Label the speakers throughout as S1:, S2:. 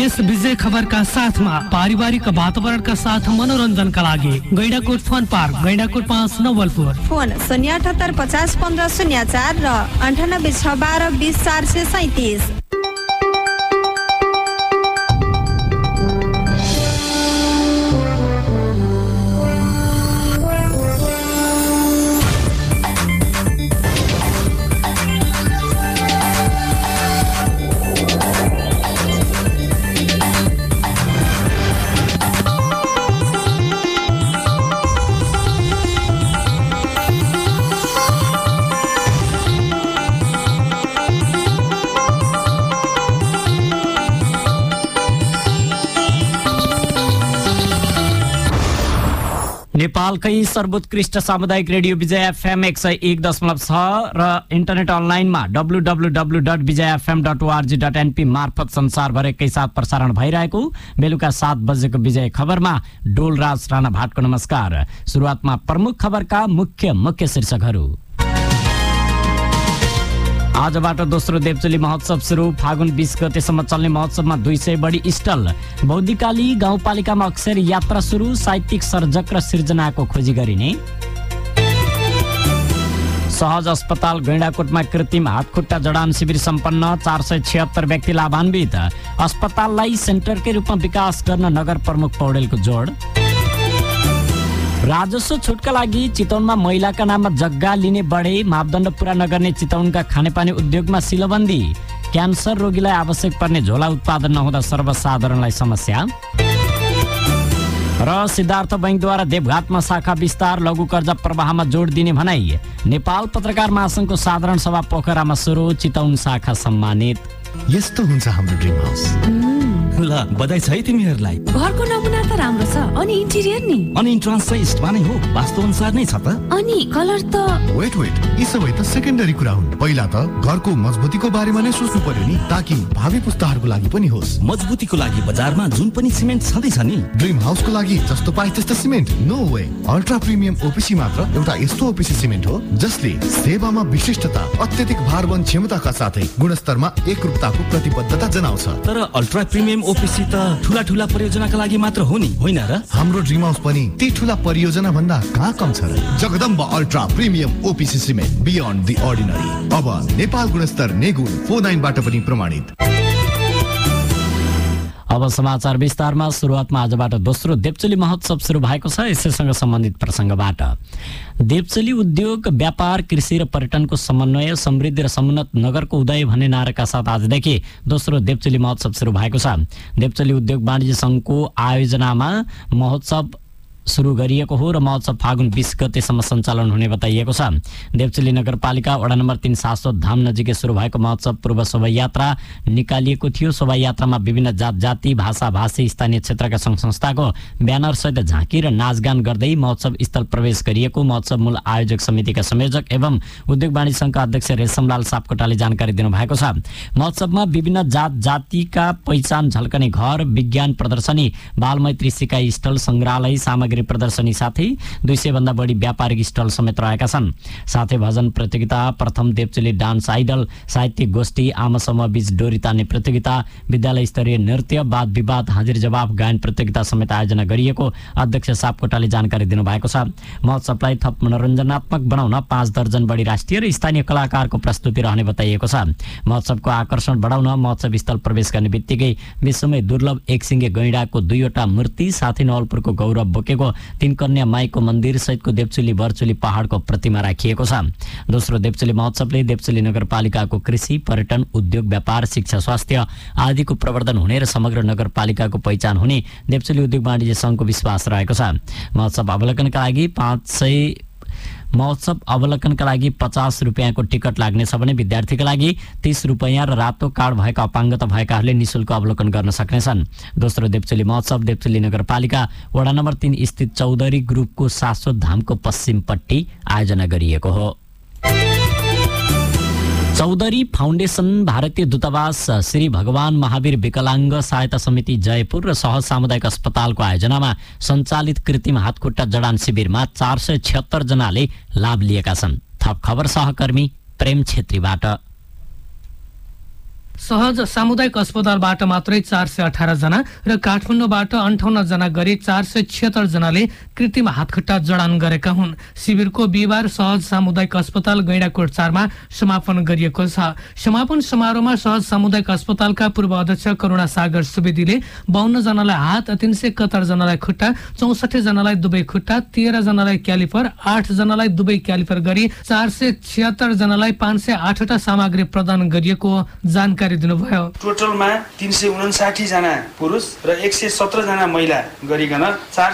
S1: यस विजय खबरका साथमा पारिवारिक वातावरणका साथ मनोरञ्जनका लागि Gaindakot fun park, Gaindakot 5 Nawalpur.
S2: Phone 078 50 15 04 र 98 6 12 20 437।
S3: नेपालकै सर्वोत्कृष्ट सामुदायिक रेडियो विजय एफएम 101.6 र इन्टरनेट अनलाइनमा www.vijayfm.org.np मार्फत संसारभर एकैसाथ प्रसारण भइरहेको बेलुका 7 बजेको विजय खबरमा डोलराज राणा भाटको नमस्कार। सुरुवातमा प्रमुख खबरका मुख्य शीर्षकहरू। आजबाट दोस्रो देवचुली महोत्सव सुरु। फागुन 20 गतेसम्म चल्ने महोत्सवमा 200 बढी स्टल। बौद्धिकाली गाउँपालिकामा अक्षर यात्रा सुरु। साहित्यिक सर्जक र सिर्जनाको खोजी गरिने। सहज अस्पताल गैंडाकोटमा कृत्रिम हातखुट्टा जडान शिविर सम्पन्न। 476 व्यक्ति लाभान्वित। अस्पताललाई सेन्टरकै रूपमा विकास गर्न नगर प्रमुख पौडेलको जोड। राजस्व छुटका लागि चितवनमा महिलाका नाममा जग्गा लिने बढे। मापदण्ड पूरा नगर्ने चितवनका खानेपानी उद्योगमा सिलबन्दी। क्यान्सर रोगीलाई आवश्यक पर्ने झोला उत्पादन नहुँदा सर्वसाधारणलाई समस्या। र सिद्धार्थ बैंकद्वारा देवघाटमा शाखा विस्तार। लघु कर्जा प्रवाहमा जोड दिने भनाई। नेपाल पत्रकार महासंघको साधारण सभा पोखरामा सुरु। चितवन शाखा सम्मानित।
S4: यस्तो हुन्छ हाम्रो ड्रिम हाउस। ल बधाई छ है तिमीहरूलाई।
S5: घरको नमुना त राम्रो छ, अनि इन्टिरियर नि?
S4: अनि इन्ट्रान्स चाहिँ इस्टमा नै हो, वास्तु अनुसार नै छ त।
S5: अनि कलर त?
S6: वेट यी सबै त सेकेन्डरी कुरा हुन्। पहिला त घरको मजबुतीको बारेमा नै सोच्नु पर्यो नि, ताकि भावी पुस्ताहरूको लागि पनि होस्।
S4: मजबुतीको लागि बजारमा जुन पनि सिमेन्ट छँदैछ नि,
S6: ड्रिम हाउसको लागि जस्तो पाए त्यस्तो cement no way. Ultra premium OPC मात्र एउटा यस्तो ओपिसी सिमेन्ट हो जसले सेवामा विशिष्टता, अत्यधिक भारवहन क्षमताका साथै गुणस्तरमा एकरूपताको प्रतिबद्धता जनाउँछ।
S4: तर अल्ट्रा प्रिमियम ओपिसी त ठूला परियोजनाका लागि मात्र हो नि, होइन र?
S6: हाम्रो ड्रिम हाउस पनि ती ठूला परियोजना भन्दा कहाँ कम छ र। Jagdamba ultra premium OPC cement, beyond the ordinary. अब नेपाल गुणस्तर नेगुण 49बाट पनि प्रमाणित।
S3: अब समाचार विस्तारमा। सुरुवातमा आजबाट दोस्रो देवचुली महोत्सव सुरु भएको छ। यसैसँग सम्बन्धित प्रसङ्गबाट देवचुली उद्योग, व्यापार, कृषि र पर्यटनको समन्वय, समृद्धि र समुन्नत नगरको उदय भन्ने नाराका साथ आजदेखि दोस्रो देवचुली महोत्सव सुरु भएको छ। देवचुली उद्योग वाणिज्य संघको आयोजनामा महोत्सव सुरु गरिएको हो र महोत्सव फागुन 20 गतेसम्म सञ्चालन हुने बताइएको छ। देवचुली नगरपालिका वडा नम्बर 3 शाश्वत धाम नजिकै सुरु भएको महोत्सव पूर्व शोभायात्रा निकालिएको थियो। शोभायात्रामा विभिन्न जात जाति, भाषा भाषी, स्थानीय क्षेत्रका सङ्घ संस्थाको ब्यानर सहित झाँकी र नाचगान गर्दै महोत्सव स्थल प्रवेश गरिएको महोत्सव मूल आयोजक समितिका संयोजक एवं उद्योग वाणिज्य संघका अध्यक्ष रेशमलाल सापकोटाले जानकारी दिनुभएको छ। महोत्सवमा विभिन्न जात जातिका पहिचान झल्कने घर, विज्ञान प्रदर्शनी, बालमैत्री सिकाइ स्टल, सङ्ग्रहालय सामग्री प्रदर्शनी साथै 200 भन्दा बढी व्यापारिक स्टल समेत रहेका छन्। साथै भजन प्रतियोगिता, प्रथम देवचुली डान्स आइडल, साहित्यिक गोष्ठी, आमा समूह बीच डोरी तान्ने प्रतियोगिता, विद्यालय स्तरीय नृत्य, वाद विवाद, हाजिर जवाब, गायन प्रतियोगिता समेत आयोजना गरिएको अध्यक्ष सापकोटाले जानकारी दिनुभएको छ। महोत्सवलाई थप मनोरञ्जनात्मक बनाउन 5 दर्जन बढी राष्ट्रिय र स्थानीय कलाकारको प्रस्तुति रहने बताइएको छ। महोत्सवको आकर्षण बढाउन महोत्सव स्थल प्रवेश गर्ने बित्तिकै विश्वमै दुर्लभ एकसिङ्गे गैंडाको 2वटा मूर्ति साथै नवलपुरको गौरव बोकेको 3 कन्या माईको मन्दिर सहितको देवचुली बरचुली पहाडको प्रतिमा राखिएको छ। दोस्रो देवचुली महोत्सवले देवचुली नगरपालिकाको कृषि, पर्यटन, उद्योग, व्यापार, शिक्षा, स्वास्थ्य आदिको प्रवर्धन हुने र समग्र नगरपालिकाको पहिचान हुने देवचुली उद्योग वाणिज्य संघको विश्वास रहेको छ। महोत्सव अवलोकनका लागि 50 रुपियाँको टिकट लाग्नेछ भने विद्यार्थीका लागि 30 रुपियाँ र रातो कार्ड भएका अपाङ्गता भएकाहरूले निशुल्क अवलोकन गर्न सक्नेछन्। दोस्रो देवचुली महोत्सव देवचुली नगरपालिका वडा नम्बर 3 स्थित चौधरी ग्रुपको शाश्वत धामको पश्चिमपट्टि आयोजना गरिएको हो। चौधरी फाउन्डेसन, भारतीय दूतावास, श्री भगवान महावीर विकलाङ्ग सहायता समिति जयपुर र सहज सामुदायिक अस्पतालको आयोजनामा सञ्चालित कृत्रिम हातखुट्टा जडान शिविरमा 476 जनाले लाभ लिएका छन्। थप खबर सहकर्मी प्रेम छेत्रीबाट।
S1: सहज सामुदायिक अस्पतालबाट मात्रै 418 जना र काठमाडौँबाट 58 जना गरी 476 जनाले कृत्रिम हातखुट्टा जडान गरेका हुन्। शिविरको बिहिबार सहज सामुदायिक अस्पताल गैंडाकोट 4 मा समापन गरिएको छ। समापन समारोहमा सहज सामुदायिक अस्पतालका पूर्व अध्यक्ष करुणा सागर सुवेदीले 52 जनालाई हात, 371 जनालाई खुट्टा, 64 जनालाई दुवै खुट्टा, 13 जनालाई क्यालिपर, 8 जनालाई दुवै क्यालिपर गरी 476 जनालाई 508 वटा सामग्री प्रदान गरिएको जानकारी दिनुभयो।
S7: टोटलमा 359 जना पुरुष र 117 जना महिला गरिकन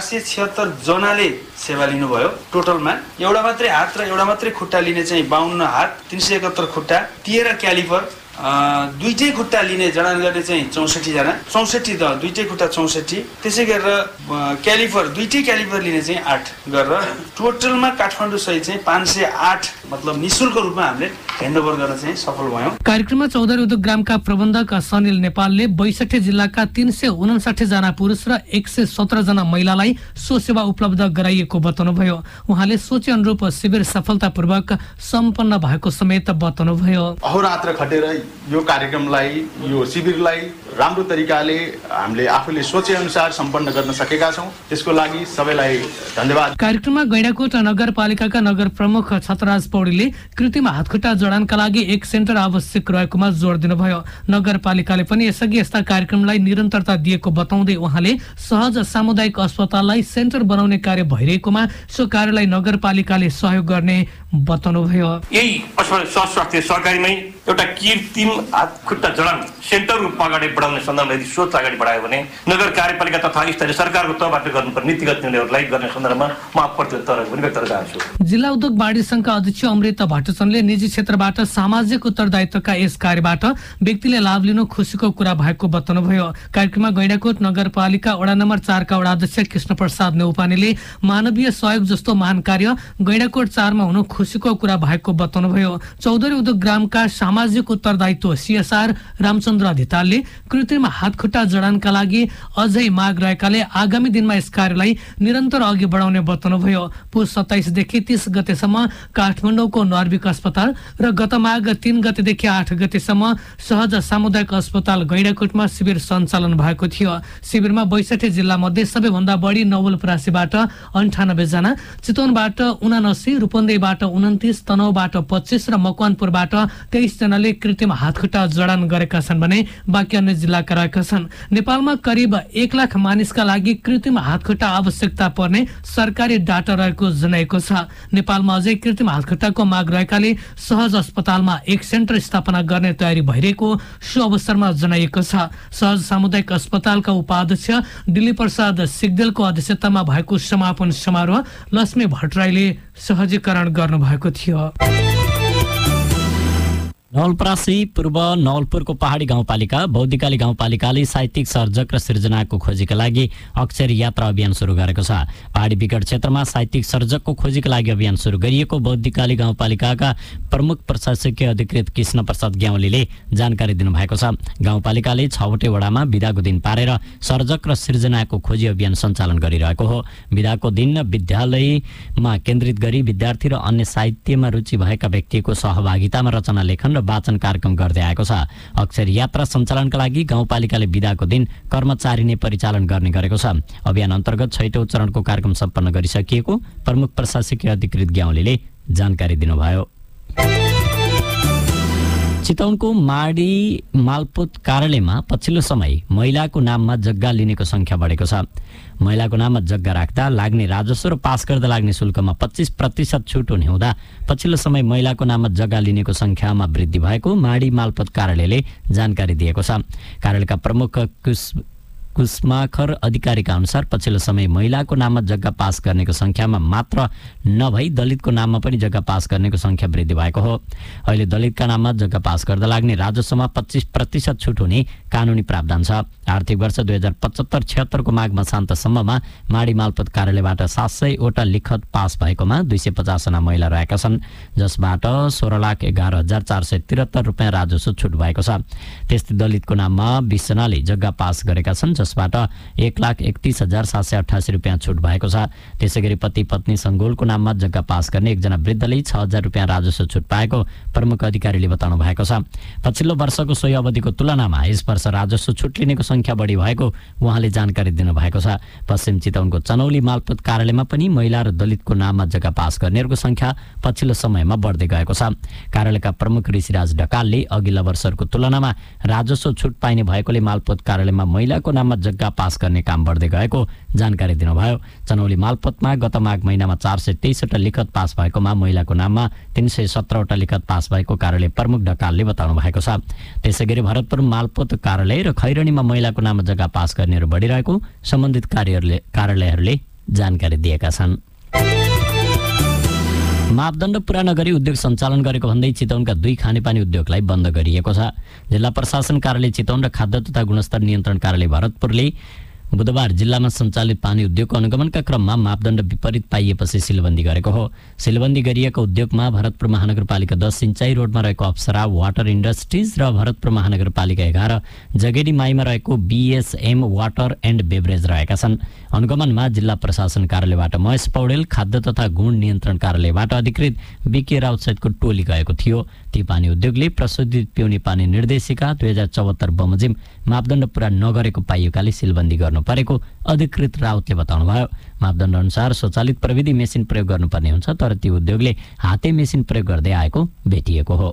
S7: 476 जनाले सेवा लिनुभयो। टोटलमा एउटा मात्रै हात र एउटा मात्रै खुट्टा लिने चाहिँ 52 हात, 371 खुट्टा, 13 क्यालिपर, दुईटै खुट्टा लिने जडान गर्ने चाहिँ 64 जना, 64 दुईटै खुट्टा 64, त्यसै गरेर क्यालिपर दुईटै क्यालिपर लिने चाहिँ 8 गरेर टोटलमा काठमाडौँ सहित चाहिँ 508 मतलब निशुल्क रूपमा हामीले ह्यान्डओभर गर्न चाहिँ सफल भयौं।
S1: कार्यक्रममा चौधरी उद्योग ग्रामका प्रबन्धक सनिल नेपालले 62 जिल्लाका 359 जना पुरुष र 117 जना महिलालाई सो सेवा उपलब्ध गराइएको बताउनुभयो। उहाँले सोचे अनुरूप शिविर सफलतापूर्वक सम्पन्न भएको समेत बताउनुभयो।
S8: अहोरात्र खटेर यो कार्यक्रमलाई, यो शिविरलाई राम्रो तरिकाले हामीले आफूले सोचे अनुसार सम्पन्न गर्न सकेका छौं। त्यसको लागि सबैलाई धन्यवाद।
S1: कार्यक्रममा गैंडाकोट नगरपालिकाका नगर प्रमुख छतराज पौडेलले कृत्रिम हातखुट्टा जडानका लागि एक सेन्टर आवश्यक रहेकोमा जोड दिनुभयो। नगरपालिकाले पनि यसअघि यस्ता कार्यक्रमलाई निरन्तरता दिएको बताउँदै उहाँले सहज सामुदायिक अस्पताललाई सेन्टर बनाउने कार्य भइरहेकोमा सो कार्यलाई नगरपालिकाले सहयोग गर्ने बताउनुभयो।
S9: यही अस्पताल स्वास्थ्य सरकारीमै एउटा कृत्रिम हातखुट्टा जडान सेन्टर रूपमा अगाडि बढाउने सन्दर्भमा यदि सोच अगाडि बढायो भने नगर कार्यपालिका तथा स्थानीय सरकारको तहबाट गर्नुपर्ने नीतिगत निर्णयहरूलाई गर्ने सन्दर्भमा म प्रतिबद्धता पनि व्यक्त गर्न चाहन्छु।
S1: जिल्ला उद्योग वाणिज्य संघका अध्यक्ष अमृता भट्टचनले निजी क्षेत्रबाट सामाजिक उत्तरदायित्वका यस कार्यबाट व्यक्तिले लाभ लिनु खुसीको कुरा भएको बताउनुभयो। कार्यक्रममा गैंडाकोट नगरपालिका वडा नम्बर 4 का वडा अध्यक्ष कृष्ण प्रसाद नेउपानेले मानवीय सहयोग जस्तो महान कार्य गैंडाकोट 4 मा हुनु खुसीको कुरा भएको बताउनुभयो। चौधरी उद्योग ग्रामका सामाजिक उत्तरदायित्व CSR रामचन्द्र अधितालले कृत्रिम हातखुट्टा जडानका लागि अझै माग रहेकाले आगामी दिनमा यस कार्यलाई निरन्तर अघि बढाउने बताउनुभयो। पुस 27 देखि 30 गतेसम्म काठमाडौँको नर्विक अस्पताल र गत माघ 3 गतेदेखि 8 गतेसम्म सहज सामुदायिक अस्पताल गैंडाकोटमा शिविर सञ्चालन भएको थियो। शिविरमा 62 जिल्ला मध्ये सबैभन्दा बढी नवलपरासीबाट 98 जना, चितवनबाट 79, रूपन्देहीबाट 29, तनहुँबाट 25 र मकवानपुरबाट 23 जनाले कृत्रिम हातखुट्टा जडान गरेका छन् भने बाँकी अन्य जिल्लाका रहेका छन्। नेपालमा करिब 1 लाख मानिसका लागि कृत्रिम हातखुट्टा आवश्यकता पर्ने सरकारी डाटा रहेको जनाएको छ। नेपालमा अझै कृत्रिम हातखुट्टाको माग रहेकाले सहज अस्पतालमा एक सेन्टर स्थापना गर्ने तयारी भइरहेको सो अवसरमा जनाइएको छ। सहज सामुदायिक अस्पतालका उपाध्यक्ष दिलीप प्रसाद सिग्देलको अध्यक्षतामा भएको समापन समारोह लक्ष्मी भट्टराईले सहजीकरण गर्नुभएको थियो।
S3: नवलपरासी पूर्व नवलपुरको पहाडी गाउँपालिका बौद्धिकाली गाउँपालिकाले साहित्यिक सर्जक र सृजनाको खोजीका लागि अक्षर यात्रा अभियान सुरु गरेको छ। पहाडी विकट क्षेत्रमा साहित्यिक सर्जकको खोजीका लागि अभियान सुरु गरिएको बौद्धिकाली गाउँपालिकाका प्रमुख प्रशासकीय अधिकृत कृष्ण प्रसाद ग्याउलीले जानकारी दिनुभएको छ। गाउँपालिकाले 6वटै वडामा बिदाको दिन पारेर सर्जक र सृजनाको खोजी अभियान सञ्चालन गरिरहेको हो। बिदाको दिन विद्यालयमा केन्द्रित गरी विद्यार्थी र अन्य साहित्यमा रुचि भएका व्यक्तिको सहभागितामा रचना लेखन वाचन कार्यक्रम गर्दै आएको छ। अक्षर यात्रा सञ्चालनका लागि गाउँपालिकाले बिदाको दिन कर्मचारी नै परिचालन गर्ने गरेको छ। अभियान अन्तर्गत 6औं चरणको कार्यक्रम सम्पन्न गरिसकिएको प्रमुख प्रशासकीय अधिकृत ग्याउलीले जानकारी दिनुभयो। चितवनको माडी मालपोत कार्यालयमा पछिल्लो समय महिलाको नाममा जग्गा लिनेको संख्या बढेको छ। महिलाको नाममा जग्गा राख्दा लाग्ने राजस्व र पास गर्दा लाग्ने शुल्कमा 25% छुट हुने हुँदा पछिल्लो समय महिलाको नाममा जग्गा लिनेको संख्यामा वृद्धि भएको माडी मालपोत कार्यालयले जानकारी दिएको छ। कार्यालयका प्रमुख कुसमाखर अधिकारीका अनुसार पछिल्लो समय महिलाको नाममा जग्गा पास गर्नेको संख्यामा मात्र नभई दलितको नाममा पनि जग्गा पास गर्नेको संख्या वृद्धि भएको हो। अहिले दलितका नाममा जग्गा पास गर्दा लाग्ने राजस्वमा 25% छुट हुने कानुनी प्रावधान छ। आर्थिक वर्ष 2075-76 को माघ मसान्तसम्ममा माडी मालपोत कार्यालयबाट 700 वटा लिखत पास भएकोमा 250 जना महिला रहेका छन्, जसबाट 16,11,473 रुपियाँ राजस्व छुट भएको छ। त्यस्तै दलितको नाममा 20 जनाले जग्गा पास गरेका छन्, जसबाट 1,31,788 रुपियाँ छुट भएको छ। त्यसैगरी पति पत्नी सङ्गोलको नाममा जग्गा पास गर्ने एकजना वृद्धले 6,000 रुपियाँ राजस्व छुट पाएको प्रमुख अधिकारीले बताउनु भएको छ। पछिल्लो वर्षको सोही अवधिको तुलनामा यस वर्ष राजस्व छुट लिनेको संख्या बढी भएको उहाँले जानकारी दिनुभएको छ। पश्चिम चितवनको चनौली मालपोत कार्यालयमा पनि महिला र दलितको नाममा जग्गा पास गर्नेहरूको संख्या पछिल्लो समयमा बढ्दै गएको छ। कार्यालयका प्रमुख ऋषिराज ढकालले अघिल्ला वर्षहरूको तुलनामा राजस्व छुट पाइने भएकोले मालपोत कार्यालयमा महिलाको नाममा जग्गा पास गर्ने काम बढ्दै गएको जानकारी दिनुभयो। चनौली मालपोतमा गत माघ महिनामा 423 लिखत पास भएकोमा महिलाको नाममा 317 लिखत पास भएको कार्यालय प्रमुख ढकालले बताउनु भएको छ। त्यसैगरी भरतपुर मालपोत कार्यालय र खैरनीमा महिलाको नाममा जग्गा पास गर्नेहरू बढिरहेको सम्बन्धित कार्यालयहरूले जानकारी दिएका छन्। मापदण्ड पूरा नगरी उद्योग सञ्चालन गरेको भन्दै चितवनका 2 खानेपानी उद्योगलाई बन्द गरिएको छ। जिल्ला प्रशासन कार्यालय चितवन र खाद्य तथा गुणस्तर नियन्त्रण कार्यालय भरतपुरले बुधबार जिल्लामा सञ्चालित पानी उद्योगको अनुगमनका क्रममा मापदण्ड विपरीत पाइएपछि सिलबन्दी गरेको हो। सिलबन्दी गरिएको उद्योगमा भरतपुर महानगरपालिका 10 सिंचाई रोडमा रहेको अप्सरा वाटर इन्डस्ट्रिज र भरतपुर महानगरपालिका 11 जगेडी माईमा रहेको बीएसएम वाटर एन्ड बेभरेज रहेका छन्। अनुगमनमा जिल्ला प्रशासन कार्यालयबाट महेश पौडेल, खाद्य तथा गुण नियन्त्रण कार्यालयबाट अधिकृत बीके राउत सहितको टोली गएको थियो। ती पानी उद्योगले प्रशोधित पिउने पानी निर्देशिका 2074 बमोजिम मापदण्ड पूरा नगरेको पाइएकाले सिलबन्दी गर्नु परेको अधिकृत राउतले बताउनुभयो। मापदण्ड अनुसार स्वचालित प्रविधि मेसिन प्रयोग गर्नुपर्ने हुन्छ, तर ती उद्योगले हाते मेसिन प्रयोग गर्दै आएको भेटिएको हो।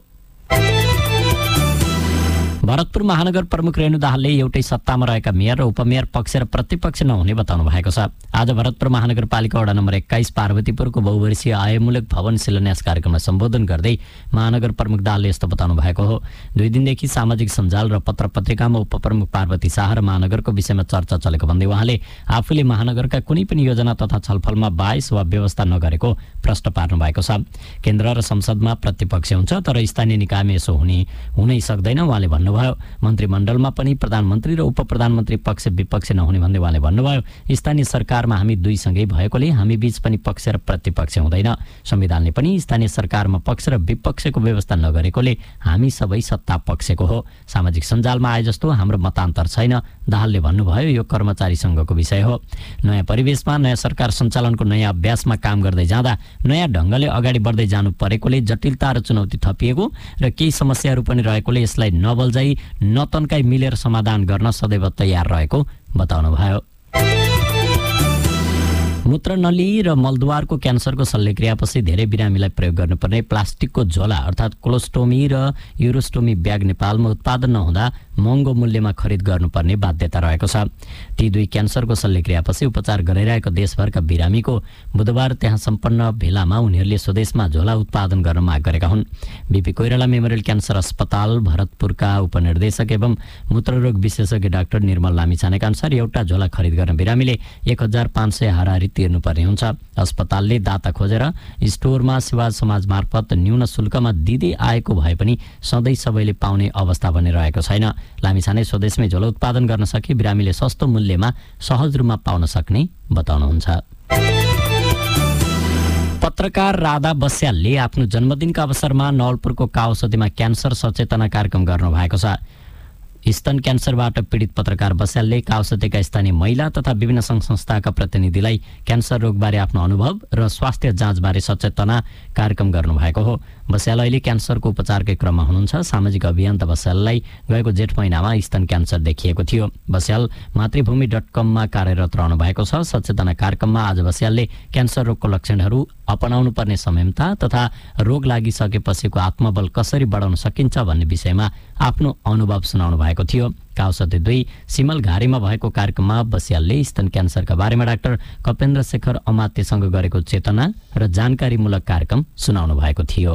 S3: भरतपुर महानगर प्रमुख रेणु दाहालले एउटै सत्तामा रहेका मेयर र उपमेयर पक्ष र प्रतिपक्ष नहुने बताउनु भएको छ। आज भरतपुर महानगरपालिका वडा नम्बर 21 पार्वतीपुरको बहुवर्षीय आयमूलक भवन शिलान्यास कार्यक्रमलाई सम्बोधन गर्दै महानगर प्रमुख दाहालले यस्तो बताउनु भएको हो। 2 दिनदेखि सामाजिक सञ्जाल र पत्र पत्रिकामा उपप्रमुख पार्वती शाह र महानगरको विषयमा चर्चा चलेको भन्दै उहाँले आफूले महानगरका कुनै पनि योजना तथा छलफलमा बाइस वा व्यवस्था नगरेको प्रश्न पार्नु भएको छ। केन्द्र र संसदमा प्रतिपक्ष हुन्छ, तर स्थानीय निकायमा यसो हुनै सक्दैन उहाँले भन्नुभयो। मन्त्रीमण्डलमा पनि प्रधानमन्त्री र उप प्रधानमन्त्री पक्ष विपक्ष नहुने भन्दै उहाँले भन्नुभयो। स्थानीय सरकारमा हामी 2 सँगै भएकोले हामी बीच पनि पक्ष र प्रतिपक्ष हुँदैन। संविधानले पनि स्थानीय सरकारमा पक्ष र विपक्षको व्यवस्था नगरेकोले हामी सबै सत्ता पक्षको हो। सामाजिक सञ्जालमा आए जस्तो हाम्रो मतान्तर छैन दाहालले भन्नुभयो। यो कर्मचारी संघको विषय हो। नयाँ परिवेशमा नयाँ सरकार सञ्चालनको नयाँ अभ्यासमा काम गर्दै जाँदा नयाँ ढङ्गले अगाडि बढ्दै जानु परेकोले जटिलता र चुनौती थपिएको र केही समस्याहरू पनि रहेकोले यसलाई नबल्झाइ नतन्काई मिलेर समाधान गर्न सदैव तयार रहेको बताउनुभयो। मूत्र नली र मलद्वारको क्यान्सरको शल्यक्रियापछि धेरै बिरामीलाई प्रयोग गर्नुपर्ने प्लास्टिकको झोला अर्थात् कोलोस्टोमी र युरोस्टोमी ब्याग नेपालमा उत्पादन नहुँदा महँगो मूल्यमा खरिद गर्नुपर्ने बाध्यता रहेको छ। ती 2 क्यान्सरको शल्यक्रियापछि उपचार गरिरहेको देशभरका बिरामीको बुधबार त्यहाँ सम्पन्न भेलामा उनीहरूले स्वदेशमा झोला उत्पादन गर्न माग गरेका हुन्। बीपी कोइराला मेमोरियल क्यान्सर अस्पताल भरतपुरका उपनिर्देशक एवं मूत्ररोग विशेषज्ञ डाक्टर निर्मल लामिछानेका अनुसार एउटा झोला खरिद गर्न बिरामीले 1500 हाराहारी तिर्नुपर्ने हुन्छ। अस्पतालले दाता खोजेर स्टोरमा सेवा समाज मार्फत न्यून शुल्कमा दिँदै आएको भए पनि सधैँ सबैले पाउने अवस्था भने रहेको छैन। लामिछाने स्वदेशमै झोला उत्पादन गर्न सके बिरामीले सस्तो मूल्यमा सहज रूपमा पाउन सक्ने बताउनुहुन्छ। पत्रकार राधा बस्यालले आफ्नो जन्मदिनका अवसरमा नवलपुरको काउसतीमा क्यान्सर सचेतना कार्यक्रम गर्नु भएको छ। स्तन क्यान्सरबाट पीडित पत्रकार बस्यालले काउसतीका स्थानीय महिला तथा विभिन्न सङ्घ संस्थाका प्रतिनिधिलाई क्यान्सर रोगबारे आफ्नो अनुभव र स्वास्थ्य जाँचबारे सचेतना कार्यक्रम गर्नुभएको हो। बस्याल अहिले क्यान्सरको उपचारकै क्रममा हुनुहुन्छ। सामाजिक अभियन्ता बस्याललाई गएको जेठ महिनामा स्तन क्यान्सर देखिएको थियो। बस्याल मातृभूमि.com कार्यरत रहनु भएको छ। सचेतना कार्यक्रममा आज बस्यालले क्यान्सर रोगको लक्षणहरू, अपनाउनु पर्ने संयमता तथा रोग लागिसकेपछिको आत्मबल कसरी बढाउन सकिन्छ भन्ने विषयमा आफ्नो अनुभव सुनाउनु भएको थियो। काउसती 2 सिमल घारीमा भएको कार्यक्रममा बस्यालले स्तन क्यान्सरका बारेमा डाक्टर कपेन्द्र शेखर अमात्यसँग गरेको चेतना र जानकारीमूलक कार्यक्रम सुनाउनु भएको थियो।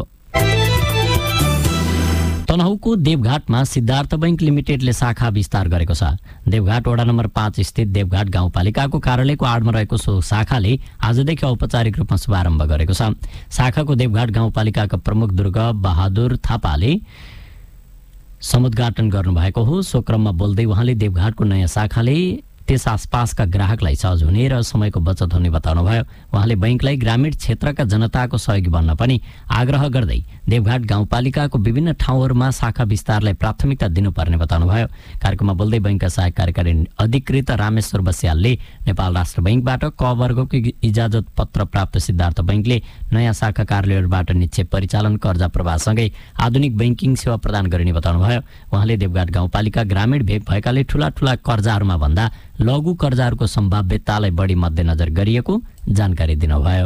S3: तनहुको देवघाटमा सिद्धार्थ बैंक लिमिटेडले शाखा विस्तार गरेको छ। देवघाट वडा नम्बर 5 स्थित देवघाट गाउँपालिकाको कार्यालयको आडमा रहेको सो शाखाले आजदेखि औपचारिक रूपमा शुभारम्भ गरेको छ। शाखाको देवघाट गाउँपालिकाका प्रमुख दुर्ग बहादुर थापाले समुद्घाटन गर्नुभएको हो। सो क्रममा बोल्दै उहाँले देवघाटको नयाँ शाखाले त्यस आसपासका ग्राहकलाई सहज हुने र समयको बचत हुने बताउनुभयो। उहाँले बैंकलाई ग्रामीण क्षेत्रका जनताको सहयोगी बन्न पनि आग्रह गर्दै देवघाट गाउँपालिकाको विभिन्न ठाउँहरूमा शाखा विस्तारलाई प्राथमिकता दिनुपर्ने बताउनुभयो। कार्यक्रममा बोल्दै बैंकका सहायक कार्यकारी अधिकृत रामेश्वर बस्यालले नेपाल राष्ट्र बैंकबाट क वर्गको इजाजत पत्र प्राप्त सिद्धार्थ बैंकले नयाँ शाखा कार्यालयहरूबाट निक्षेप परिचालन, कर्जा प्रवाहसँगै आधुनिक बैंकिङ सेवा प्रदान गरिने बताउनुभयो। उहाँले देवघाट गाउँपालिका ग्रामीण भेग भएकाले ठूला कर्जाहरूमा भन्दा लघु कर्जाहरूको सम्भाव्यतालाई बढी मध्यनजर गरिएको जानकारी दिनुभयो।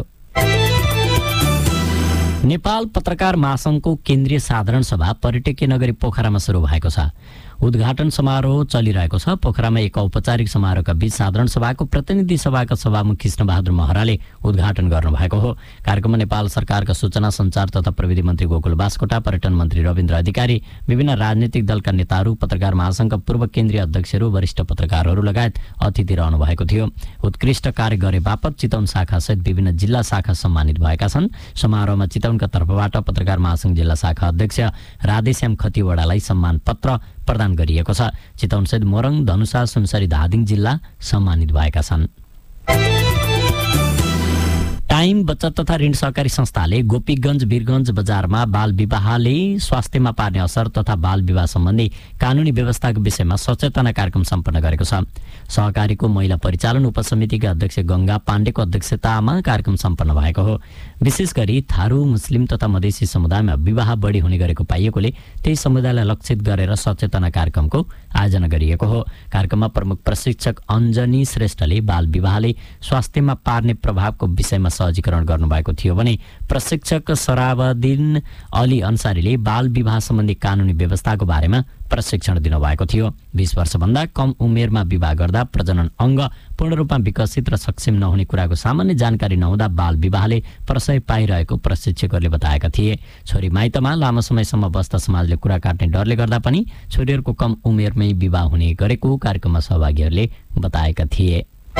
S3: नेपाल पत्रकार महासंघको केन्द्रीय साधारण सभा पर्यटकीय नगरी पोखरामा सुरु भएको छ। उद्घाटन समारोह चलिरहेको छ। पोखरामा एक औपचारिक समारोहका बीच साधारण सभाको प्रतिनिधि सभाका सभामुख कृष्णबहादुर महराले उद्घाटन गर्नुभएको हो। कार्यक्रममा नेपाल सरकारका सूचना सञ्चार तथा प्रविधि मन्त्री गोकुल बास्कोटा, पर्यटन मन्त्री रविन्द्र अधिकारी, विभिन्न राजनीतिक दलका नेताहरू, पत्रकार महासंघका पूर्व केन्द्रीय अध्यक्षहरू, वरिष्ठ पत्रकारहरू लगायत अतिथि रहनु भएको थियो। उत्कृष्ट कार्य गरे बापत चितवन शाखा सहित विभिन्न जिल्ला शाखा सम्मानित भएका छन्। समारोहमा चितवनका तर्फबाट पत्रकार महासंघ जिल्ला शाखा अध्यक्ष राधेश्याम खतिवडालाई सम्मान पत्र प्रदान गरिएको छ। चितवनसहित मोरङ, धनुषा, सुनसरी, धादिङ जिल्ला सम्मानित भएका छन्। टाइम बचत तथा ऋण सहकारी संस्थाले गोपीगञ्ज वीरगञ्ज बजारमा बाल विवाहले स्वास्थ्यमा पार्ने असर तथा बाल विवाह सम्बन्धी कानुनी व्यवस्थाको विषयमा सचेतना कार्यक्रम सम्पन्न गरेको छ। सहकारीको महिला परिचालन उपसमितिका अध्यक्ष गंगा पाण्डेको अध्यक्षतामा कार्यक्रम सम्पन्न भएको हो। विशेष गरी थारू, मुस्लिम तथा मधेसी समुदायमा विवाह बढी हुने गरेको पाइएकोले त्यही समुदायलाई लक्षित गरेर सचेतना कार्यक्रमको आयोजना गरिएको हो। कार्यक्रममा प्रमुख प्रशिक्षक अञ्जनी श्रेष्ठले बाल विवाहले स्वास्थ्यमा पार्ने प्रभावको विषयमा सहजीकरण गर्नुभएको थियो भने प्रशिक्षक सराबुद्दिन अली अन्सारीले बाल विवाह सम्बन्धी कानुनी व्यवस्थाको बारेमा प्रशिक्षण दिनुभएको थियो। 20 वर्षभन्दा कम उमेरमा विवाह गर्दा प्रजनन अङ्ग पूर्ण रूपमा विकसित र सक्षम नहुने कुराको सामान्य जानकारी नहुँदा बाल विवाहले प्रशय पाइरहेको प्रशिक्षकहरूले बताएका थिए। छोरी माइतमा लामो समयसम्म बस्दा समाजले कुरा काट्ने डरले गर्दा पनि छोरीहरूको कम उमेरमै विवाह हुने गरेको कार्यक्रममा सहभागीहरूले बताएका थिए।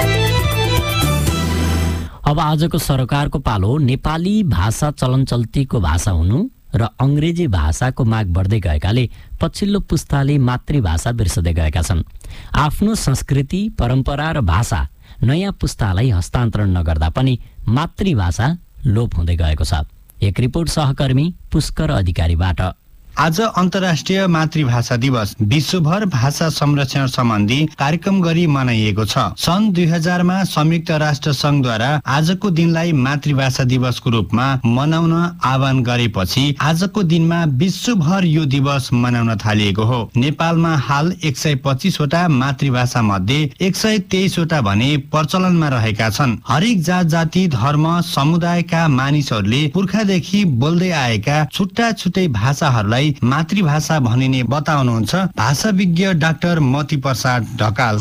S3: अब आजको सरकारको पालो नेपाली भाषा चलनचल्तीको भाषा हुनु र अंग्रेजी भाषाको माग बढ्दै गएकाले पछिल्लो पुस्ताले मातृभाषा बिर्सदै गएका छन्। आफ्नो संस्कृति, परम्परा र भाषा नयाँ पुस्तालाई हस्तान्तरण नगर्दा पनि मातृभाषा लोप हुँदै गएको छ। एक रिपोर्ट सहकर्मी पुष्कर अधिकारीबाट।
S10: आज अन्तर्राष्ट्रिय मातृभाषा दिवस विश्वभर भाषा संरक्षण सम्बन्धी कार्यक्रम गरी मनाइएको छ। सन् 2000 मा संयुक्त राष्ट्र संघद्वारा आजको दिनलाई मातृभाषा दिवसको रूपमा मनाउन आह्वान गरेपछि आजको दिनमा विश्वभर यो दिवस मनाउन थालिएको हो। नेपालमा हाल 125 वटा मातृभाषा मध्ये 123 वटा भने प्रचलनमा रहेका छन्। हरेक जात जाति, धर्म, समुदायका मानिसहरूले पुर्खादेखि बोल्दै आएका छुट्टा छुट्टै भाषाहरूलाई मातृभाषा भनिने बताउनुहुन्छ भाषाविज्ञ डाक्टर मति प्रसाद ढकाल।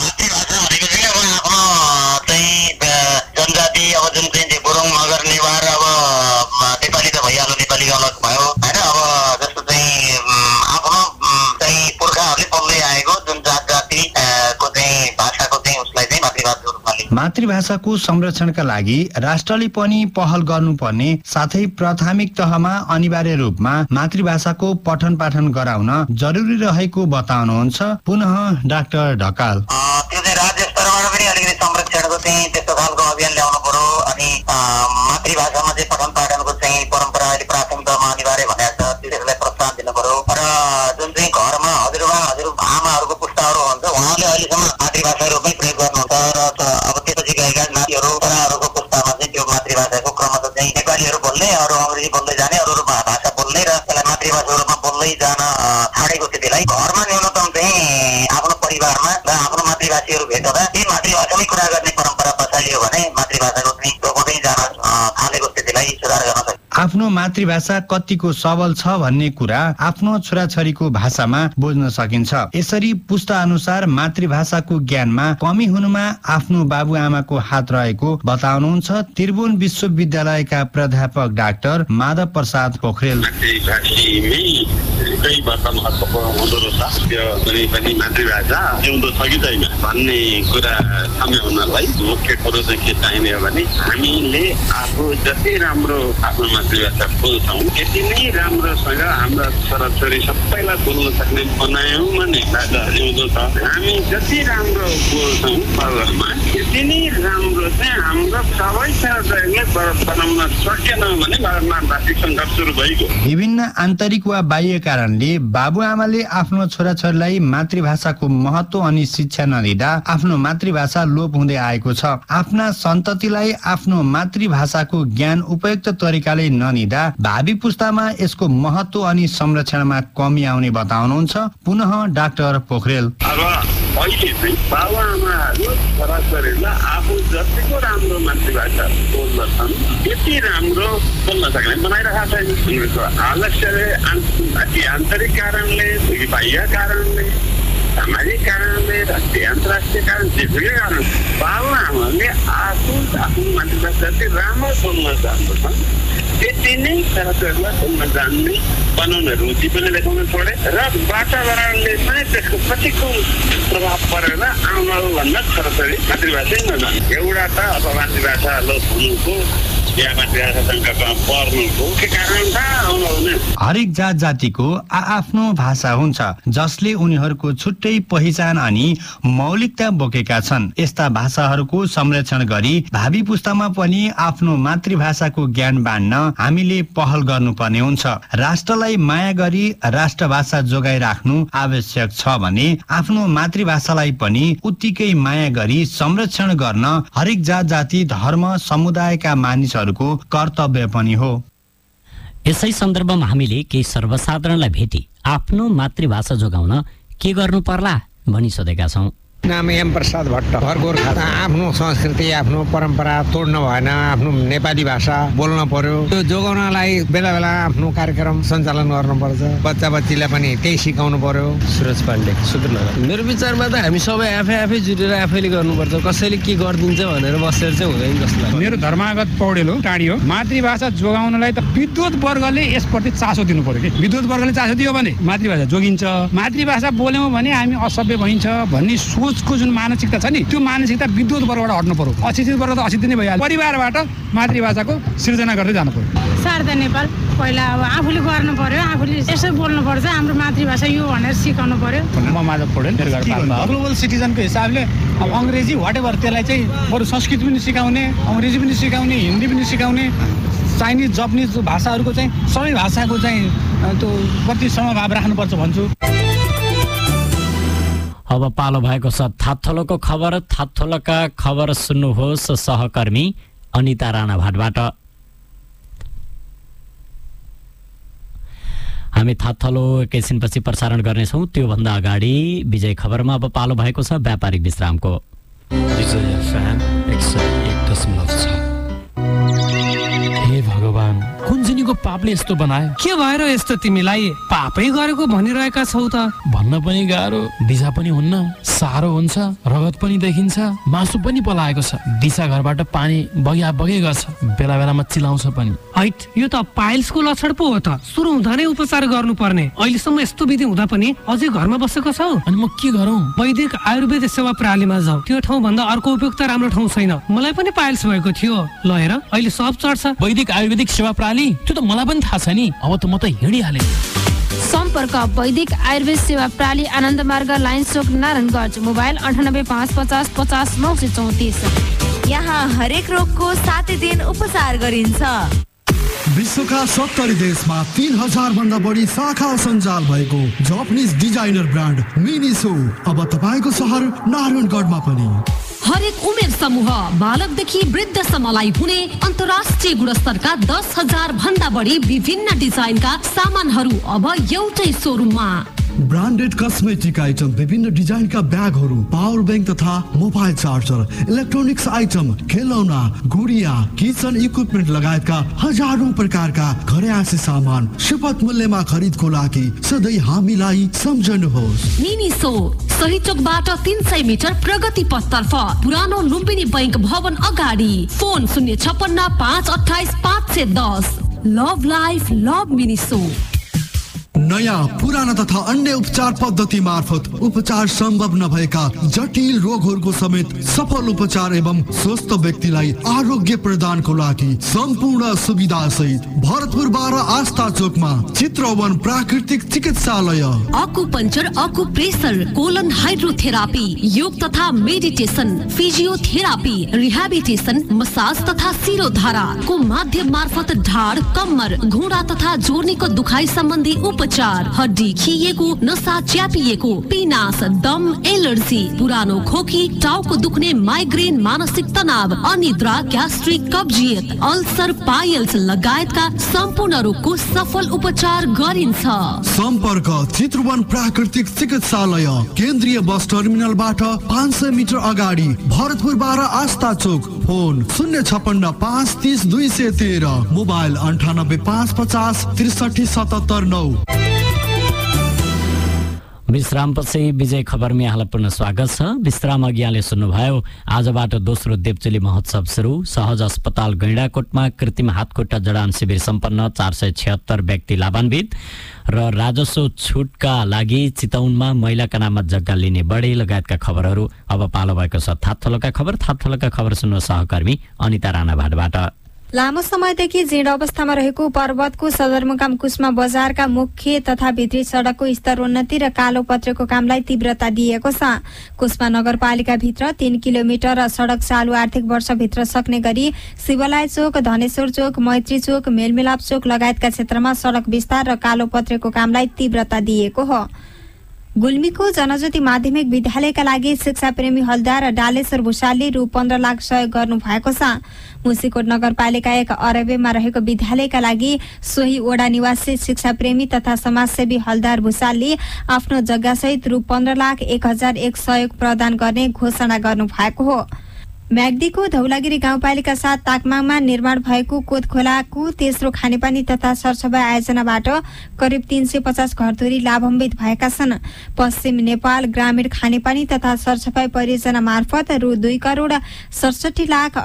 S11: जनजाति अब जुन चाहिँ गुरुङ, मगर, नेवार, अब नेपाली त भइहाल्यो, नेपाली अलग भयो होइन। अब जस्तो चाहिँ आफ्नो चाहिँ पुर्खाहरूले बोल्दै आएको जुन जात जातिको चाहिँ भाषाको चाहिँ उसलाई चाहिँ मातृभाषाको रूपमा
S10: मातृभाषाको संरक्षणका लागि राष्ट्रले पनि पहल गर्नुपर्ने साथै प्राथमिक तहमा अनिवार्य रूपमा मातृभाषाको पठन पाठन गराउन जरुरी रहेको बताउनुहुन्छ पुनः डाक्टर ढकाल।
S11: त्यो चाहिँ राज्य स्तरबाट पनि अलिकति संरक्षणको चाहिँ त्यस्तो खालको अभियान ल्याउनु पर्यो। अनि मातृभाषामा चाहिँ पठन पाठनको चाहिँ परम्परा अहिले प्राथमिक तहमा अनिवार्य भनेको छ, त्यसलाई प्रोत्साहन दिनु पर्यो। र जुन चाहिँ घरमा हजुरबा आमाहरूको पुस्ताहरू हुन्छ उहाँले अहिलेसम्म मातृभाषा रूपमै प्रयोग गर्नुहुन्छ र अब त्यसपछि गएका नानीहरू छोराहरूको पुस्तामा चाहिँ त्यो मातृभाषाको क्रमशः चाहिँ नेपालीहरू बोल्ने, अरू अङ्ग्रेजी बोल्दै जाने, अरू भाषा बोल्ने र त्यसलाई मातृभाषाको रूपमा बोल्दै जान छाडेको स्थितिलाई घरमा न्यूनतम चाहिँ आफ्नो परिवारमा र आफ्नो मातृभाषीहरू भेट्दा यही मातृभाषामै कुरा गर्ने परम्परा बसालियो भने मातृभाषाको चाहिँ जोगाउँदै जान थालेको स्थितिलाई सुधार गर्न सकिन्छ।
S10: आफ्नो मातृभाषा कतिको सबल छ भन्ने कुरा आफ्नो छोराछोरीको भाषामा बुझ्न सकिन्छ। यसरी पुस्ता अनुसार मातृभाषाको ज्ञानमा कमी हुनुमा आफ्नो बाबुआमाको हात रहेको बताउनुहुन्छ त्रिभुवन विश्वविद्यालयका प्राध्यापक डाक्टर माधव प्रसाद पोखरेल।
S12: कई भाषा महत्त्वपूर्ण हुँदो रहेछ, त्यो कुनै पनि मातृभाषा जिउँदो छ कि छैन भन्ने कुरा सम्झाउनलाई मुख्य कुरो चाहिँ के चाहिने हो भने हामीले आफू जति राम्रो आफ्नो मातृभाषा बोल्छौँ त्यति नै राम्रोसँग हाम्रा छोराछोरी सबैलाई बोल्न सक्ने बनायौँ भने भाषा जिउँदो छ। हामी जति राम्रो बोल्छौँ अब कुरो चाहिँ हाम्रो सबै सहयोगले बनाउन सकेन भने राष्ट्रिय सङ्घर्ष सुरु भइगयो।
S10: विभिन्न आन्तरिक वा बाह्य कारणले बाबुआमाले आफ्नो छोराछोरीलाई मातृभाषाको महत्व अनि शिक्षा नदिँदा आफ्नो मातृभाषा लोप हुँदै आएको छ। आफ्ना सन्ततिलाई आफ्नो मातृभाषाको ज्ञान उपयुक्त तरिकाले नदिँदा भावी पुस्तामा यसको महत्व अनि संरक्षणमा कमी आउने बताउनुहुन्छ पुनः डाक्टर पोखरेल।
S12: अब अहिले चाहिँ बाबुआमाहरू छोराछोरीलाई आफू जतिको राम्रो मातृभाषा बोल्दछन् त्यति राम्रो बोल्न सक्ने बनाइरहेको छैन। उनीहरूको आलस्यले आन्तरिक कारणले बाह्य कारणले सामाजिक कारणले राष्ट्रिय अन्तर्राष्ट्रिय कारण जेसुकै कारण बाबुआमाले आफ्नो मातृभाषा जति राम्रो बोल्न चाहन्छन् त्यति नै छोराछोरीलाई बोल्न जान्ने बनाउन रुचि पनि देखाउनु छोडे र वातावरणले पनि त्यसको प्रतिकूल प्रभाव परेर आउनुभन्दा छोराछोरी मातृभाषै नजाने। एउटा त अब मातृभाषा लोप हुनुको या मातृभाषा सङ्कटमा पर्नुको के कारण त आउनुहुने।
S10: हरेक जात जातिको आफ्नो भाषा हुन्छ जसले उनीहरूको छुट्टै पहिचान अनि मौलिकता बोकेका छन्। यस्ता भाषाहरूको संरक्षण गरी भावी पुस्तामा पनि आफ्नो मातृभाषाको ज्ञान बाँड्न हामीले पहल गर्नुपर्ने हुन्छ। राष्ट्रलाई माया गरी राष्ट्रभाषा जोगाइ राख्नु आवश्यक छ भने आफ्नो मातृभाषालाई पनि उत्तिकै माया गरी संरक्षण गर्न हरेक जात जाति धर्म समुदायका मानिसहरूको कर्तव्य पनि हो।
S3: यसै सन्दर्भमा हामीले केही सर्वसाधारणलाई भेटी आफ्नो मातृभाषा जोगाउन के गर्नु पर्ला भनी सोधेका छौं।
S13: नाम एम प्रसाद भट्ट, घर गोर्खा। आफ्नो संस्कृति आफ्नो परम्परा तोड्नु भएन, आफ्नो नेपाली भाषा बोल्न पर्यो। त्यो जोगाउनलाई बेला बेला आफ्नो कार्यक्रम सञ्चालन गर्नुपर्छ। बच्चा बच्चीलाई पनि त्यही सिकाउनु पर्यो।
S14: सुरज पाण्डे, सुदूरनगर। मेरो विचारमा त हामी सबै आफै जुटेर आफैले गर्नुपर्छ। कसैले के गरिदिन्छ भनेर बसेर चाहिँ हुँदैन जस्तो लाग्छ।
S15: मेरो धर्मागत पौडेल हो, टाढी हो। मातृभाषा जोगाउनलाई त विद्वत वर्गले यसप्रति चासो दिनु पर्यो कि विद्वत वर्गले चासो दियो भने मातृभाषा जोगिन्छ। मातृभाषा बोल्यौँ भने हामी असभ्य भइन्छ भन्ने सोचको जुन मानसिकता छ नि त्यो मानसिकता विद्वत वर्गबाट हट्नु पर्यो। अशिक्षित वर्ग त अशिक्षित नै भइहाल्छ। परिवारबाट मातृभाषाको सृजना गर्दै जानु पर्यो।
S16: शारदा नेपाल। पहिला अब आफूले गर्नु पर्यो, आफूले यसो बोल्नु पर्छ, हाम्रो मातृभाषा यो भनेर सिकाउनु पर्यो।
S15: म माधव पौडेल, मेरो घर पाल्पा। ग्लोबल सिटिजनको हिसाबले अब अङ्ग्रेजी व्हाटएभर त्यसलाई चाहिँ बरु संस्कृत पनि सिकाउने, अङ्ग्रेजी पनि सिकाउने, हिन्दी पनि सिकाउने, चाइनिज जापानिज भाषाहरूको चाहिँ सबै भाषाको चाहिँ त्यो प्रति समभाव राख्नुपर्छ भन्छु।
S3: अब पालो भएको छ थाथलोको खबर। थाथलोका खबर सुन्नुहोस् सहकर्मी अनिता राणा भाटबाट। हामी थाथलो एकैछिनपछि प्रसारण गर्नेछौँ। त्योभन्दा अगाडि विजय खबरमा अब पालो भएको छ व्यापारिक विश्रामको।
S1: हे भगवान, कुञ्जनीको पापले यस्तो बनायो? के भएर यस्तो तिमीलाई पापै गरेको भनिरहेका छौ त? भन्न पनि गाह्रो, दिशा पनि हुन्न, साह्रो हुन्छ, रगत पनि देखिन्छ, मासु पनि पलाएको छ। दिशा घरबाट पानी बगिया बगै गर्छ, बेला बेलामा चिलाउँछ पनि। हैट, यो त पाइल्सको लक्षण पो हो त। सुरु हुँदा नै उपचार गर्नुपर्ने। अहिलेसम्म यस्तो विधि हुँदा पनि अझै घरमा बसेको छौ? अनि म के गरौँ? वैदिक आयुर्वेद सेवा प्रणालीमा जाऊ। त्यो ठाउँ भन्दा अर्को उपयुक्त राम्रो ठाउँ छैन। मलाई पनि पाइल्स भएको थियो। ल हेर, अहिले सब चढ्छ। वैदिक आयुर्वेदिक सेवा प्रणाली, त्यो त मलाई पनि थाहा छ नि। अब त म त हिँडिहालेँ।
S17: सम्पर्क वैदिक आयुर्वेद सेवा प्रणाली, आनन्द मार्ग, लाइन चोक, नारायणगञ्ज। मोबाइल 9855 50 934।
S5: यहाँ हरेक रोगको 7 दिन उपचार गरिन्छ।
S18: विश्वका 70 देशमा 3000 भन्दा बढी शाखा सञ्जाल भएको जापानिज डिजाइनर ब्रान्ड मिनिसो अब तपाईँको सहर नारायणगढमा पनि।
S19: हरेक उमेर समूह, बालकदेखि वृद्धसम्मलाई हुने अन्तर्राष्ट्रिय गुणस्तरका 10,000 भन्दा बढी विभिन्न डिजाइनका सामानहरू अब एउटै सोरुममा।
S18: ब्रान्डेड कस्मेटिक आइटम, विभिन्न डिजाइनका ब्यागहरू, पावर ब्याङ्क तथा मोबाइल चार्जर, इलेक्ट्रोनिक्स आइटम, खेलौना, गुडिया, किचन इक्विपमेन्ट लगायतका हजारौं प्रकारका घरेआसी सामान सुपथ मूल्यमा खरिदको लागि सधैँ हामीलाई सम्झनुहोस्।
S19: मिनिसो, सही चोकबाट 300 मिटर प्रगति पथतर्फ, पुरानो लुम्बिनी बैंक भवन अगाडि। Phone 056 528 510। Love life, love Miniso.
S18: नयाँ पुराना तथा अन्य उपचार पद्धति मार्फत उपचार सम्भव नभएका जटिल रोगहरूको समेत सफल उपचार एवं स्वस्थ व्यक्तिलाई आरोग्य प्रदानको लागि सम्पूर्ण सुविधा सहित भरतपुर 12 आस्था चोकमा चित्रवन प्राकृतिक चिकित्सालय
S19: अकुपंचर, अकुप्रेशर, कोलन हाइड्रोथेरापी, योग तथा मेडिटेसन, फिजियोथेरापी, रिहेबिलिटेसन, मसाज तथा शिरोधारा को माध्यम मार्फत ढाड, कम्मर, घुँडा तथा जोर्नीको दुखाइ सम्बन्धी उपचार, हड्डी खिएको, नसा च्यापिएको, पिनास, दम, एलर्जी, पुरानो खोकी, टाउको दुख्ने, माइग्रेन, मानसिक तनाव, अनिद्रा, ग्यास्ट्रिक, कब्जियत, अल्सर, पाइल्स लगायतका सम्पूर्ण रोगको सफल उपचार गरिन्छ।
S18: सम्पर्क चित्रवन प्राकृतिक चिकित्सालय, केन्द्रीय बस टर्मिनलबाट 500 मिटर अगाडि, भरतपुर 12 आस्था चोक। Phone 056 530 213, mobile 98 550 63 77 9।
S3: विश्रामपछि विजय खबरमा यहाँलाई पुनः स्वागत छ। विश्राम अघि यहाँले सुन्नुभयो आजबाट दोस्रो देवचुली महोत्सव सुरु। सहज अस्पताल गैंडाकोटमा कृत्रिम हातखुट्टा जडान शिविर सम्पन्न, 476 व्यक्ति लाभान्वित र राजस्व छुटका लागि चितौनमा महिलाका नाममा जग्गा लिने बढी लगायतका खबरहरू अब पालो भएको छ। थापथलोका खबर सुन्नु सहकर्मी अनिता राणाभाटबाट।
S2: लामो समयदेखि जीर्ण अवस्थामा रहेको पर्वतको सदरमुकाम कुस्मा बजारका मुख्य तथा भित्री सड़कको स्तरोन्नति र कालो पत्रेको कामलाई तीव्रता दिएको छ। कुस्मा नगरपालिका भित्र 3 किलोमिटर सड़क चालू आर्थिक वर्षभित्र सक्ने गरी शिवलाय चोक, धनेश्वर चोक, मैत्री चोक, मेलमिलाप चोक लगायतका क्षेत्रमा सड़क विस्तार र कालो पत्रेको कामलाई तीव्रता दिएको हो। गुल्मीको जनज्योति माध्यमिक विद्यालयका लागि शिक्षा प्रेमी हलदार डालेश्वर भूषालले रु 15 लाख सहयोग गर्नु भएको छ। मुसिकोट नगरपालिका 1 अरबेमा रहेको विद्यालयका लागि सोही ओडा निवासी शिक्षा प्रेमी तथा समाजसेवी हलदार भूषालले आफ्नो जग्गासहित रु 15 लाख 1,001 सहयोग प्रदान गर्ने घोषणा गर्नु भएको हो। म्याग्दीको धौलागिरी गाउँपालिका 7 ताकमाङमा निर्माण भएको कोत खोलाको तेस्रो खानेपानी तथा सरसफाई आयोजनाबाट करिब 350 घरधुरी लाभान्वित भएका छन्। पश्चिम नेपाल ग्रामीण खानेपानी तथा सरसफाई परियोजना मार्फत रु 2 करोड 67 लाख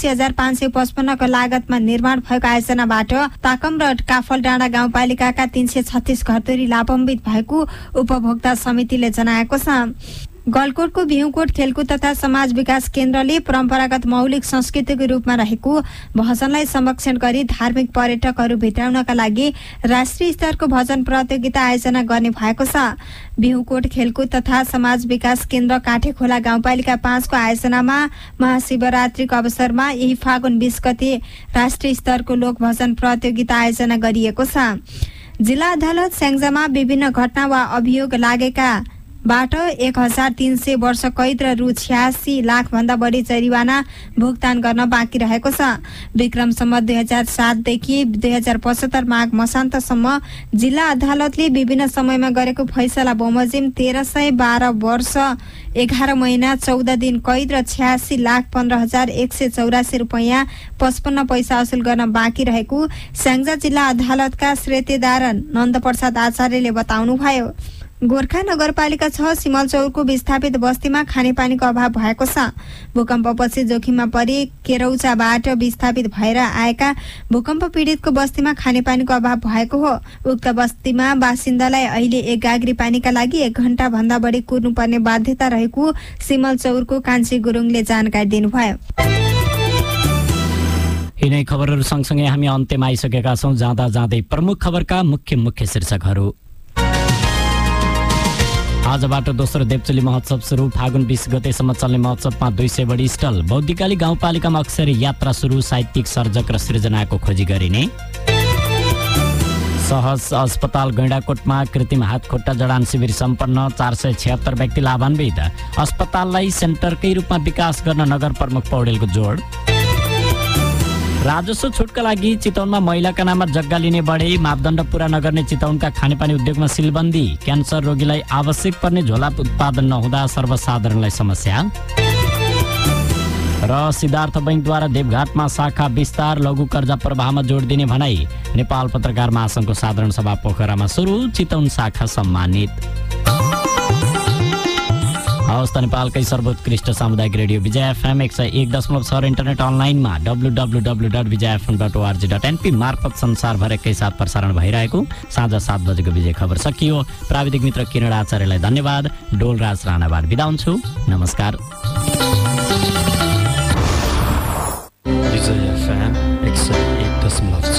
S2: 88,555 को लागतमा निर्माण भएको आयोजनाबाट ताकम र काफल डाँडा गाउँपालिकाका 336 घरधुरी लाभान्वित भएको उपभोक्ता समितिले जनाएको छ। गलकोटको बिहुकोट खेलकुद तथा समाज विकास केन्द्रले परम्परागत मौलिक संस्कृतिको रूपमा रहेको भजनलाई संरक्षण गरी धार्मिक पर्यटकहरू भित्राउनका लागि राष्ट्रिय स्तरको भजन प्रतियोगिता आयोजना गर्ने भएको छ। बिहुकोट खेलकुद तथा समाज विकास केन्द्र काठेखोला गाउँपालिका 5 को आयोजनामा महाशिवरात्रिको अवसरमा यही फागुन 20 गते राष्ट्रिय स्तरको लोक भजन प्रतियोगिता आयोजना गरिएको छ। जिल्ला अदालत स्याङ्जामा विभिन्न घटना वा अभियोग लागेका बाट 1,300 वर्ष कैद र रु 86 लाख भन्दा बढी जरिवाना भुक्तान गर्न बाँकी रहेको छ। विक्रम सम्वत 2007 देखि 2075 माघ मसान्तसम्म जिल्ला अदालतले विभिन्न समयमा गरेको फैसला बमोजिम 1312 वर्ष 11 महिना 14 दिन कैद र 86 लाख 15,184 रुपैयाँ 55 पैसा असुल गर्न बाँकी रहेको स्याङ्जा जिल्ला अदालतका श्रेतेदार नन्दप्रसाद आचार्यले बताउनुभयो। गोर्खा नगरपालिका 6 सिमलचौरको विस्थापित बस्तीमा खानेपानीको अभाव भएको छ। भूकम्पपछि जोखिममा परि केरौचाबाट विस्थापित भएर आएका भूकम्प पीडितको बस्तीमा खानेपानीको अभाव भएको हो। उक्त बस्तीमा बासिन्दालाई अहिले 1 गाग्री पानीका लागि 1 घण्टा भन्दा बढी कुर्नुपर्ने बाध्यता रहेको सिमलचौरको कान्छी गुरुङले जानकारी दिनुभयो।
S3: यिनै खबरहरू सँगसँगै हामी अन्त्यमा आइसकेका छौं। जाँदा जाँदै प्रमुख खबरका मुख्य शीर्षकहरू। आजबाट दोस्रो देवचुली महोत्सव सुरु। फागुन 20 गतेसम्म चल्ने महोत्सवमा 200 बढी स्टल। बौद्धिकाली गाउँपालिकामा अक्षरी यात्रा सुरु। साहित्यिक सर्जक र सृजनाको खोजी गरिने। सहज अस्पताल गैंडाकोटमा कृत्रिम हातखुट्टा जडान शिविर सम्पन्न, 476 व्यक्ति लाभान्वित। अस्पताललाई सेन्टरकै रूपमा विकास गर्न नगर प्रमुख पौडेलको जोड। राजस्व छुटका लागि चितवनमा महिलाका नाममा जग्गा लिने बढी। मापदण्ड पूरा नगर्ने चितवनका खानेपानी उद्योगमा सिलबन्दी। क्यान्सर रोगीलाई आवश्यक पर्ने झोला उत्पादन नहुँदा सर्वसाधारणलाई समस्या। र सिद्धार्थ बैंकद्वारा देवघाटमा शाखा विस्तार, लघु कर्जा प्रवाहमा जोड दिने भनाई। नेपाल पत्रकार महासंघको साधारण सभा पोखरामा सुरु, चितवन शाखा सम्मानित। हवस् त नेपालकै सर्वोत्कृष्ट सामुदायिक रेडियो विजय एफएम 101.6 इन्टरनेट अनलाइनमा www.vijayfm.org.np मार्फत संसारभर एकैसाथ प्रसारण भइरहेको साँझ 7 बजेको विजय खबर सकियो। प्राविधिक मित्र किरण आचार्यलाई धन्यवाद। डोलराज राणाबाट बिदा हुन्छु। नमस्कार।
S4: विजय एफएम 101.6